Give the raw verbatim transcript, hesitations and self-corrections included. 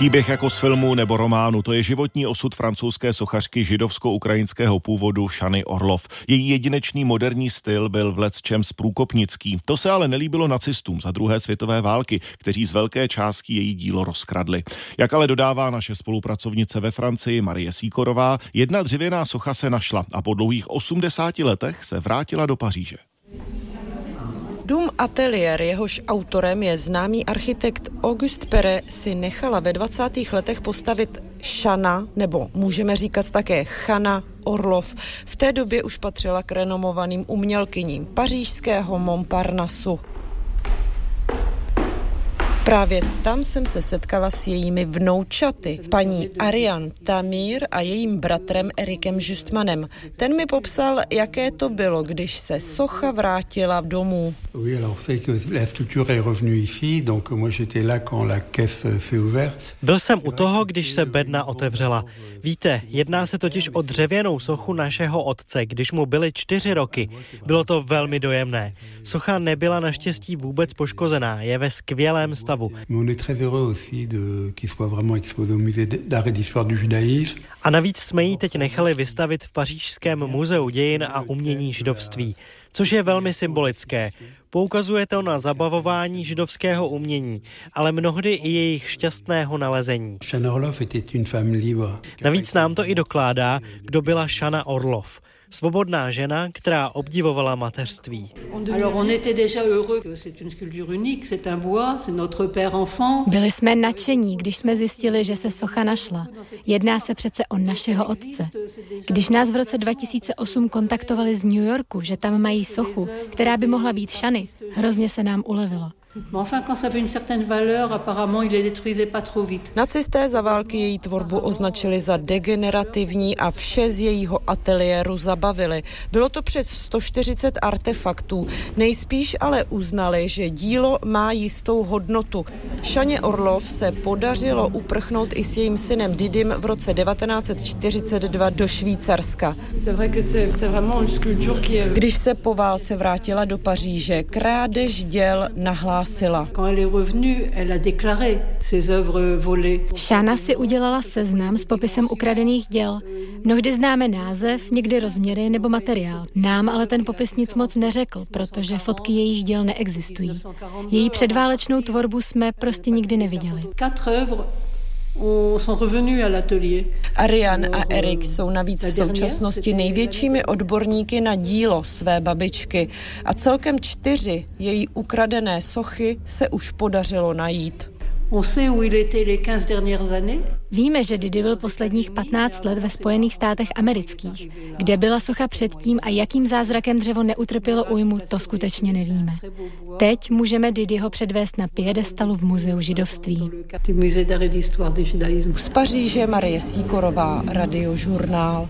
Příběh jako z filmu nebo románu, to je životní osud francouzské sochařky židovsko-ukrajinského původu Shany Orloff. Její jedinečný moderní styl byl vlecčems průkopnický. To se ale nelíbilo nacistům za druhé světové války, kteří z velké části její dílo rozkradli. Jak ale dodává naše spolupracovnice ve Francii Marie Sýkorová, jedna dřevěná socha se našla a po dlouhých osmdesáti letech se vrátila do Paříže. Dům Atelier, jehož autorem je známý architekt Auguste Perret, si nechala ve dvacátých letech postavit Shana, nebo můžeme říkat také Shana Orloff. V té době už patřila k renomovaným umělkyním pařížského Montparnasse. Právě tam jsem se setkala s jejími vnoučaty, paní Ariane Tamir a jejím bratrem Erikem Justmanem. Ten mi popsal, jaké to bylo, když se socha vrátila domů. Byl jsem u toho, když se bedna otevřela. Víte, jedná se totiž o dřevěnou sochu našeho otce, když mu byly čtyři roky. Bylo to velmi dojemné. Socha nebyla naštěstí vůbec poškozená, je ve skvělém stavu. A navíc jsme ji teď nechali vystavit v Pařížském muzeu dějin a umění židovství, což je velmi symbolické. Poukazuje to na zabavování židovského umění, ale mnohdy i jejich šťastného nalezení. Navíc nám to i dokládá, kdo byla Shana Orloff. Svobodná žena, která obdivovala mateřství. Byli jsme nadšení, když jsme zjistili, že se socha našla. Jedná se přece o našeho otce. Když nás v roce dva tisíce osm kontaktovali z New Yorku, že tam mají sochu, která by mohla být Shany, hrozně se nám ulevilo. Nacisté za války její tvorbu označili za degenerativní a vše z jejího ateliéru zabavili. Bylo to přes sto čtyřicet artefaktů. Nejspíš ale uznali, že dílo má jistou hodnotu. Shaně Orloff se podařilo uprchnout i s jejím synem Didym v roce devatenáct set čtyřicet dva do Švýcarska. Když se po válce vrátila do Paříže, krádež děl nahlásila. Shana si udělala seznam s popisem ukradených děl. Mnohdy známe název, někdy rozměry nebo materiál. Nám ale ten popis nic moc neřekl, protože fotky jejich děl neexistují. Její předválečnou tvorbu jsme prostě nikdy neviděli. Ariane a Erik jsou navíc v současnosti největšími odborníky na dílo své babičky a celkem čtyři její ukradené sochy se už podařilo najít. Víme, že Didi byl posledních patnáct let ve Spojených státech amerických. Kde byla socha předtím a jakým zázrakem dřevo neutrpělo újmu, to skutečně nevíme. Teď můžeme Didiho předvést na piedestalu v Muzeu židovství. Z Paříže Marie Sýkorová, Radiožurnál.